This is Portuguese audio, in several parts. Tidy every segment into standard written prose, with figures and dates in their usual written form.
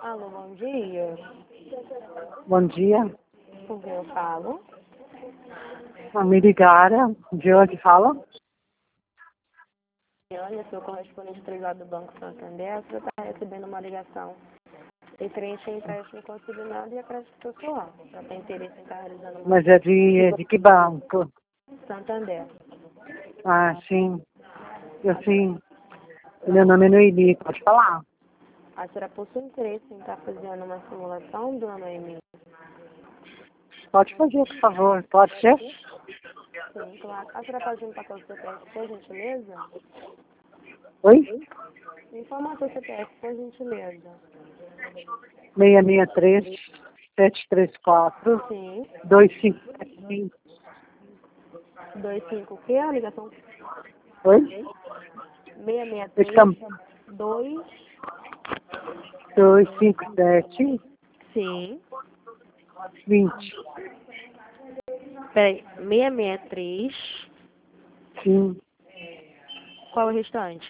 Alô, bom dia. Bom dia. Com quem eu falo? Me ligaram. De onde fala? Olha, sou correspondente privado do Banco Santander. Você está recebendo uma ligação referente a empréstimo consignado e a crédito pessoal. Você tem interesse em estar realizando uma... Mas é de que banco? Santander. Ah, sim. Sim. Meu nome é Noeli, pode falar? A senhora possui interesse em estar fazendo uma simulação, dona Noemi? Pode fazer, por favor. Pode ser? Sim, claro. A senhora pode me passar o CPF, por gentileza? Oi? Informa o seu CPF, por gentileza. 663 734 Sim. 2575. 25 o quê? A ligação Oi? 663 2... 257 Sim. 20. Peraí, 663. Sim. Qual é o restante?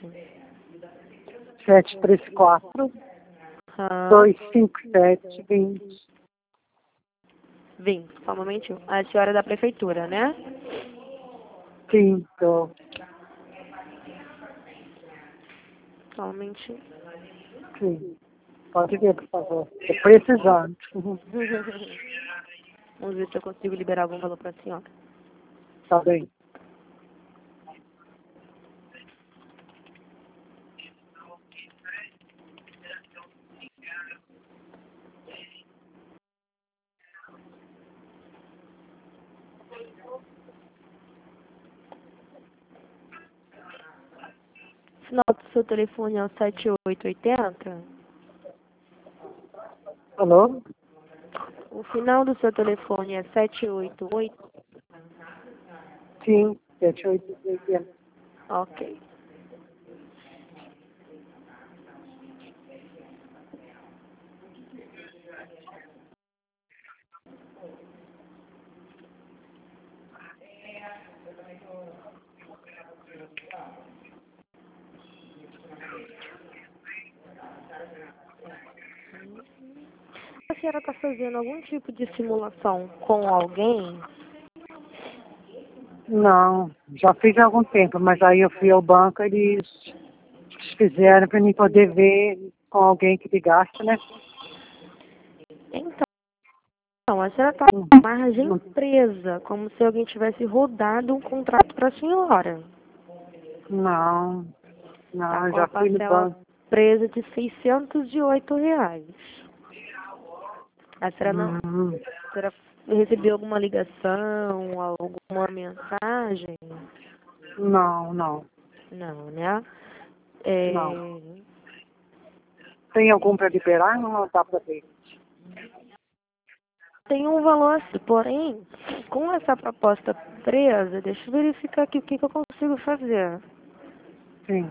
734 Ah, 257 20. 20. Só um momentinho. A senhora é da prefeitura, né? Sim, tô. Só um momentinho. Sim. Pode ver, por favor. Tô precisando. Vamos ver se eu consigo liberar algum valor para a senhora. Tá bem. O final do seu telefone é o 7880. Alô? O final do seu telefone é 788. Sim, 7880. Ok. A senhora está fazendo algum tipo de simulação com alguém? Não, já fiz há algum tempo, mas aí eu fui ao banco, eles fizeram para mim poder ver com alguém que gasta, né? Então, a senhora está Hum, com margem hum, presa, como se alguém tivesse rodado um contrato para a senhora. Não, Está não, eu com a já fui no parcela banco. presa de R$ 608. A senhora não, Hum, a senhora recebeu alguma ligação, alguma mensagem? não, não, Não, né? não. É, Tem algum para liberar? Não dá para ver. tem um valor assim, porém, com essa proposta presa, deixa eu verificar aqui o que eu consigo fazer. Sim,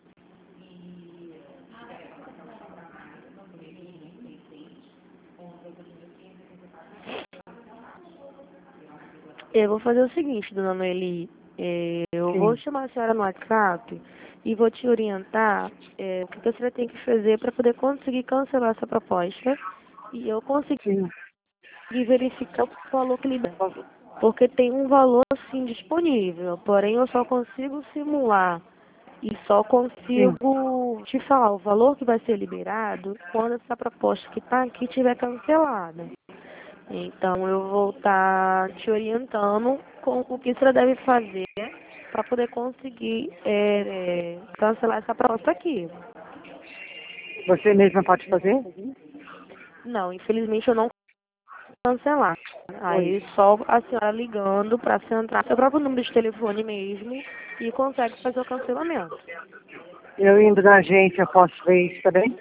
Eu vou fazer o seguinte, dona Noeli, eu vou sim, chamar a senhora no WhatsApp e vou te orientar o que a senhora tem que fazer para poder conseguir cancelar essa proposta e eu conseguir sim. verificar o valor que libera. Porque tem um valor assim disponível, porém eu só consigo simular e só Sim. consigo te falar o valor que vai ser liberado quando essa proposta que está aqui estiver cancelada. Então eu vou estar te orientando com o que você deve fazer para poder conseguir cancelar essa proposta aqui. Você mesma pode fazer? Não, infelizmente eu não consigo cancelar. Oi. Aí só a senhora ligando para a central, seu próprio número de telefone mesmo, e consegue fazer o cancelamento. Eu indo na agência, eu posso ver isso também?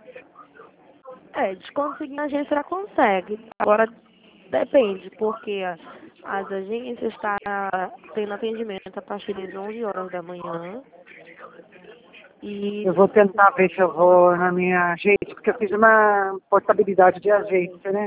De conseguir a agência ela consegue. Agora depende, porque as agências estão tendo atendimento a partir das 11 horas da manhã. E Eu vou tentar ver se eu vou na minha agência, porque eu fiz uma portabilidade de agência, né?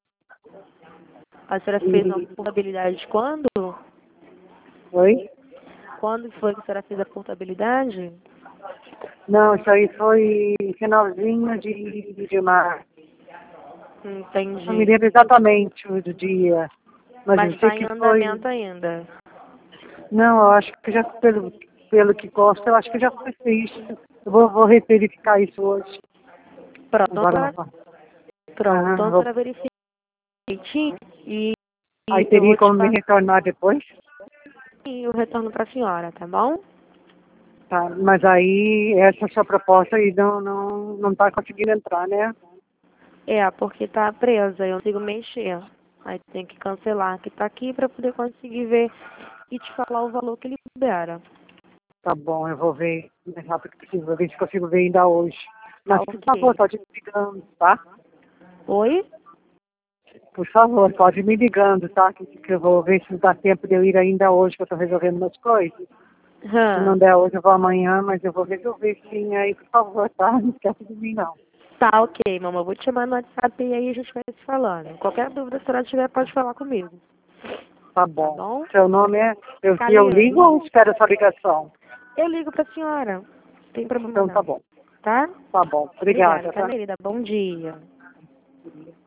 a senhora fez uma E, portabilidade quando? oi? Quando foi que a senhora fez a portabilidade? Não, isso aí foi finalzinho de março. Entendi. Não me lembro exatamente o do dia. Mas eu Mas sei está em que foi. andamento ainda. Não, eu acho que já, pelo que consta, eu acho que já foi isso. Eu vou verificar isso hoje. Pronto, Agora, pronto. Então, a vou. senhora verifica direitinho e Aí eu teria vou te como me passar retornar depois? o retorno para a senhora, tá bom? Tá, mas aí essa sua proposta aí não tá conseguindo entrar, né? É, porque tá presa, eu não consigo mexer. Aí tem que cancelar que tá aqui para poder conseguir ver e te falar o valor que ele libera. Tá bom, eu vou ver o mais rápido que possível, vou ver se consigo ver ainda hoje. Tá Mas, por favor, ok. pode me ligando, tá? Oi? Por favor, pode me ligando, tá? Que eu vou ver se dá tempo de eu ir ainda hoje, que eu tô resolvendo umas coisas. Se não Hã. der hoje, eu vou amanhã, mas eu vou resolver sim aí, por favor, tá? Não esquece de mim, não. Tá ok, mamãe. Eu vou te chamar no WhatsApp e aí a gente vai se falando. Qualquer dúvida que a senhora tiver, pode falar comigo. Tá Tá bom. bom? Seu nome é... Eu ligo Kaliane. ou espero a sua ligação? Eu ligo pra senhora. Não tem problema Então tá não. bom. Tá? Tá bom. Obrigada, Obrigada, tá, tá? querida? Bom dia.